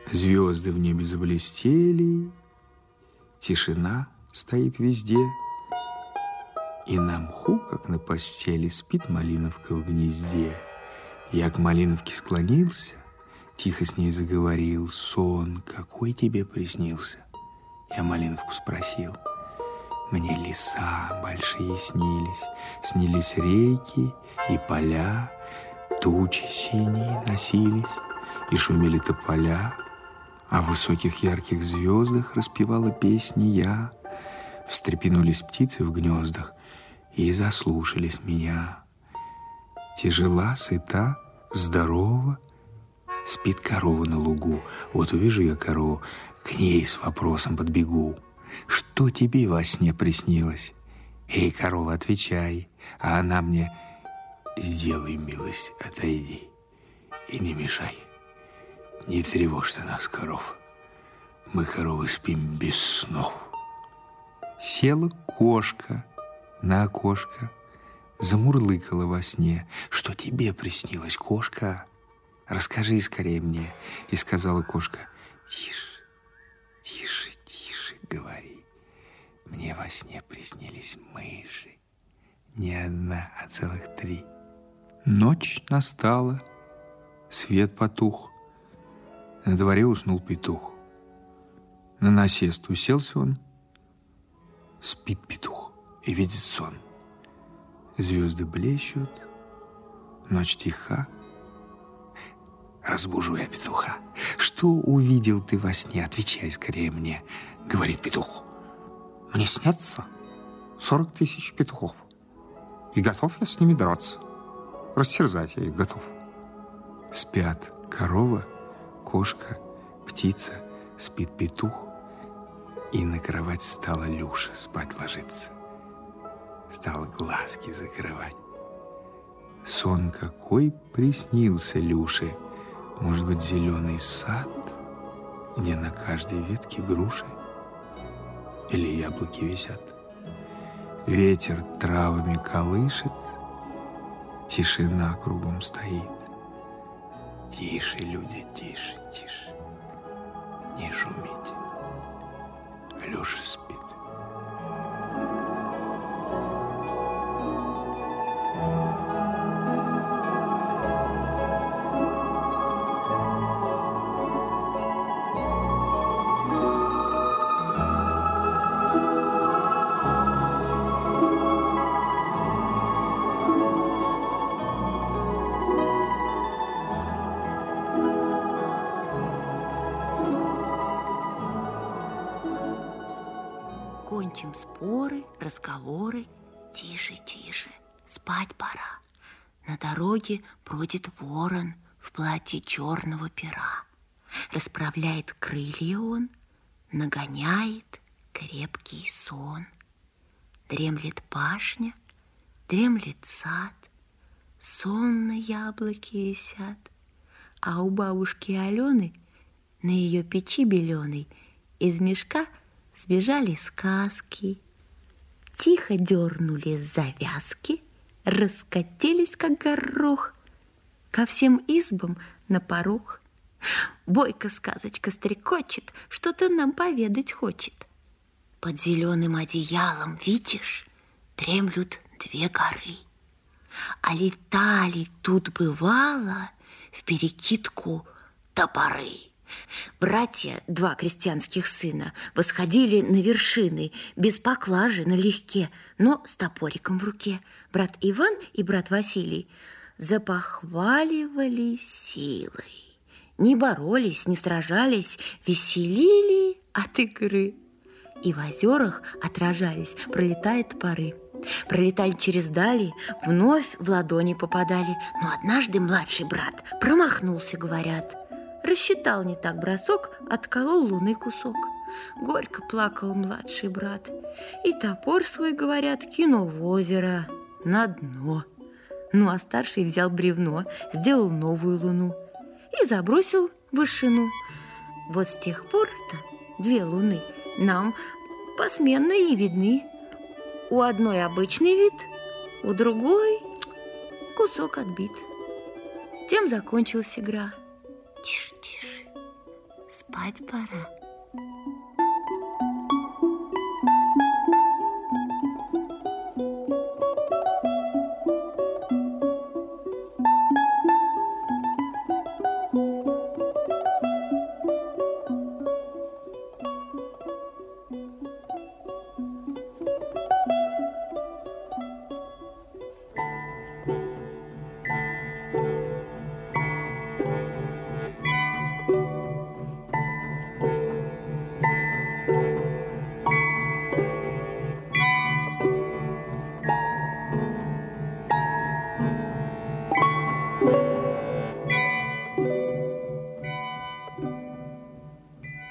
Звезды в небе заблестели, тишина стоит везде, и на мху, как на постели, спит малиновка в гнезде. Я к малиновке склонился, тихо с ней заговорил. Сон какой тебе приснился? Я малиновку спросил. Мне леса большие снились, снились реки и поля, тучи синие носились, и шумели тополя, а в высоких ярких звездах распевала песни я. Встрепенулись птицы в гнездах и заслушались меня. Тяжела, сыта, здорова, спит корова на лугу. Вот увижу я корову, к ней с вопросом подбегу. Что тебе во сне приснилось? Эй, корова, отвечай. А она мне: сделай милость, отойди и не мешай. Не тревожь ты нас, коров. Мы, коровы, спим без снов. Села кошка на окошко, замурлыкала во сне. Что тебе приснилось, кошка? Расскажи скорее мне. И сказала кошка: тише, тише, тише говори. Мне во сне приснились мыши. Не одна, а целых 3. Ночь настала, свет потух. На дворе уснул петух. На насест уселся он. Спит петух и видит сон. Звезды блещут, ночь тиха. Разбужу я петуха. Что увидел ты во сне? Отвечай скорее мне. Говорит петух: мне снятся 40 000 петухов, и готов я с ними драться. Растерзать я их готов. Спят корова, кошка, птица, спит петух, и на кровать стала Люша спать ложиться. Стала глазки закрывать. Сон какой приснился Люше? Может быть, зеленый сад, где на каждой ветке груши или яблоки висят. Ветер травами колышет, тишина кругом стоит. Тише, люди, тише, тише, не шумите. Люша спит. Кончим споры, разговоры. Тише, тише, спать пора. На дороге бродит ворон в платье черного пера. Расправляет крылья он, нагоняет крепкий сон. Дремлет пашня, дремлет сад, сонно яблоки висят. А у бабушки Алены на ее печи беленой из мешка сбежали сказки. Тихо дернули завязки, раскатились, как горох, ко всем избам на порог. Бойко сказочка стрекочет, что-то нам поведать хочет. Под зеленым одеялом, видишь, дремлют 2 горы. А летали тут, бывало, вперекидку топоры. Братья, 2 крестьянских сына, восходили на вершины, без поклажи, налегке, но с топориком в руке. Брат Иван и брат Василий запохваливали силой. Не боролись, не сражались, веселили от игры. И в озерах отражались, пролетая топоры. Пролетали через дали, вновь в ладони попадали. Но однажды младший брат промахнулся, говорят. Рассчитал не так бросок, отколол луны кусок. Горько плакал младший брат. И топор свой, говорят, кинул в озеро на дно. Ну, а старший взял бревно, сделал новую луну и забросил в вышину. Вот с тех пор-то 2 луны нам посменно и видны. У одной обычный вид, у другой кусок отбит. Тем закончилась игра. Тише, тише, спать пора.